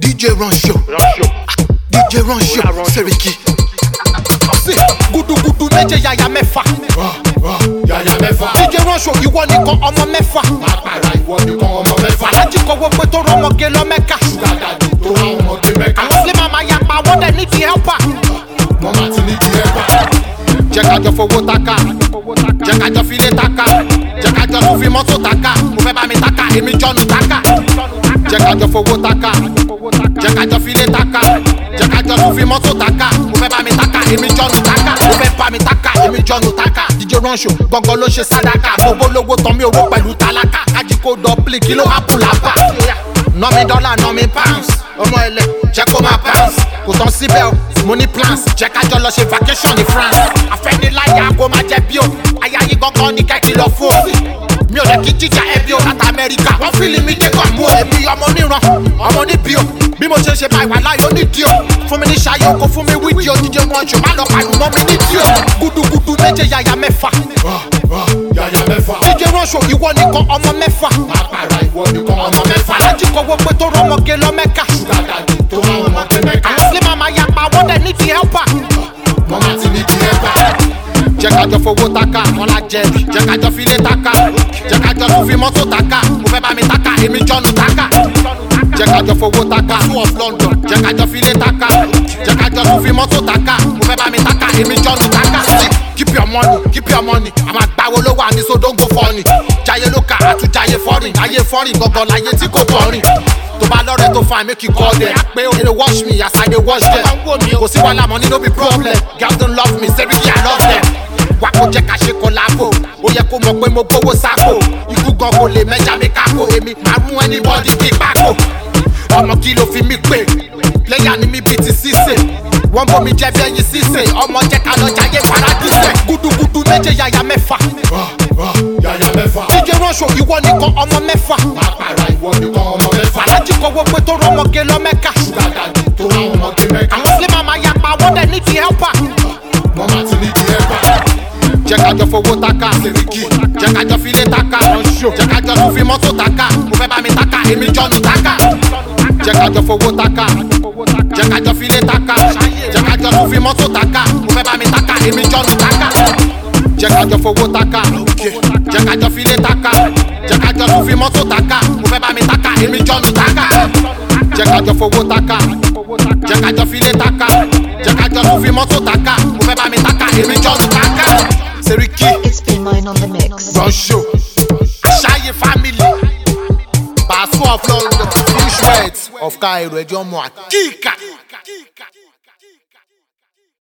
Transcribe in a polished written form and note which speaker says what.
Speaker 1: DJ Rancho, DJ Rancho, Seriki. Gudu méje yaya mẹ́fà.
Speaker 2: Yaya mẹ́fà.
Speaker 1: DJ Rancho ìwọ nìkan ọmọ mẹ́fà.
Speaker 2: Àpàrà ìwọ nìkan ọmọ mẹ́fà.
Speaker 1: Alájí kọ̀wé pé tó rọmọge lọ Mẹ́kà.
Speaker 2: Sugar daddy tó rán ọmọge Mẹ́kà.
Speaker 1: Àwọn sílẹ̀ máa yapa wọ́n dẹ̀ ní di helper.
Speaker 2: Wọ́n máa ti ní di helper.
Speaker 1: Jẹ́ ká jọ fowó taka, jẹ́ ká jọ filé taka, jẹ́ ká jọ tún fi mọ́tò taka. Mo fẹ́ bá mi taka, èmi jọ́nu taka. Jẹ́ ká jọ fowó taka, jẹ́ ká jọ filé taka, jẹ́ ká jọ tún fi mọ́tò taka. Mo fẹ́ bá mi taka, èmi jọ́nu taka. Mo fẹ́ bá mi taka, èmi jọ́nu taka. DJ Rancho gbọ̀ngàn ló ṣe sádàkà. Gbogbo lówó tán mi owó pẹ̀lú tálákà. Ajíkó dọ̀pìlì kí ló hápù lápá. Ná mi dọ́là, ná mi pounds. Ọmọ ẹlẹ́ jẹ́ kó máa bounce. Kò tán síbẹ̀ o, mo ní plans. Jẹ́ ká jọ lọ ṣe vacation ní France. Afẹ́niláyà kó máa jẹ bí o. Aya yìí gangan ní kẹ́kì lọ fún o. Mi ò lè kí jíjà ẹbí o láti Amẹ́ríkà. Wọ́n fìlì mi dé kàn mú o. Èmi ọmọ oníran, ọmọ níbí o. Bí mo ṣe ṣe báyìí wà láyé onídìí o. Fún mi ní ṣayé oko, fún mi wídìí o. DJ Rancho má lọ pàdùn mọ́ mi nídìí o. Gudu méje yaya mẹ́fà.
Speaker 2: Yaya mẹ́fà.
Speaker 1: DJ Rancho ìwọ nìkan ọmọ mẹ́fà.
Speaker 2: Àpàrà ìwọ nìkan ọmọ mẹ́fà.
Speaker 1: Alájí kọ̀wé pé tó rọmọge lọ Mẹ́kà.
Speaker 2: Sugar daddy tó rán ọmọge Mẹ́kà.
Speaker 1: Àwọn sílẹ̀ máa yapa wọ́n dẹ̀ ní di helper.
Speaker 2: Wọ́n máa ti ní di helper.
Speaker 1: Jẹ́ ká jọ fowó taka, wọ́n la jẹ. Jẹ́ ká jọ filé taka, jẹ́ ká jọ tún fi mọ́tò taka. Mo fẹ́ bá mi taka, èmi jọ́nu taka. Jẹ́ ká jọ fowó taka, Zoo of London. Jẹ́ ká jọ filé taka, jẹ́ ká jọ tún fi mọ́tò taka. Mo fẹ́ bá mi taka, èmi jọ́nu taka. Keep your money, keep your money. Àwọn àgbàwo ló wà ní so don't go funny. Jayé ló kà á tún jayé fọ́rìn. Ayé fọ́rìn gangan láyé tí kò bọ̀rìn. Tó bá lọ́rẹ̀ tó fine make you call them. Pé o dey wash me as I dey wash them. Kò sí wàhálà money no be problem. Girls don't love me, Seriki I love them. Wà kó jẹ́ ká ṣe kọ́lábò. Ó yẹ kó mọ̀ pé mo gbówó sáko. Ikú gan kò lè mẹ́jà mi kákò. Èmi máa mú anybody kí pákó. Ọmọ kí ló fi mí pè? Player ni mi bíi ti Cisse. Wọ́n bomi jẹ́ bí ẹyin Cisse. Ọmọ jẹ́ ká lọ jayé paradise. Gudu méje yaya mẹ́fà.
Speaker 2: Yaya mẹ́fà.
Speaker 1: DJ Rancho ìwọ nìkan ọmọ mẹ́fà.
Speaker 2: Àpàrà ìwọ nìkan ọmọ mẹ́fà.
Speaker 1: Alájí kọ̀wé pé tó rọmọge lọ Mẹ́kà.
Speaker 2: Sugar daddy tó rán ọmọge Mẹ́kà.
Speaker 1: Àwọn sílẹ̀ máa yapa wọ́n dẹ̀ ní di helper.
Speaker 2: Wọ́n máa ti ní di helper.
Speaker 1: Jẹ́ ká jọ fowó taka, Seriki. Jẹ́ ká jọ filé taka, Rancho. Jẹ́ ká jọ tún fi mọ́tò taka. Mo fẹ́ bá mi taka, èmi jọ́nu taka. Jẹ́ ká jọ fowó taka, jẹ́ ká jọ filé taka, jẹ́ ká jọ tún fi mọ́tò taka. Mo fẹ́ bá mi taka, èmi jọ́nu taka. Jẹ́ ká jọ fowó taka, jẹ́ ká jọ filé taka, jẹ́ ká jọ tún fi mọ́tò taka. Mo fẹ́ bá mi taka, èmi jọ́nu taka. Jẹ́ ká jọ fowó taka, jẹ́ ká jọ filé taka, jẹ́ ká jọ tún fi mọ́tò taka. Mo fẹ́ bá mi taka, èmi jọ́nu taka. Seriki,
Speaker 3: It's been mine on the mix.
Speaker 1: Rancho, Asaye family, Zoo of London, Fish Words of Cairo, Ejomo Akika.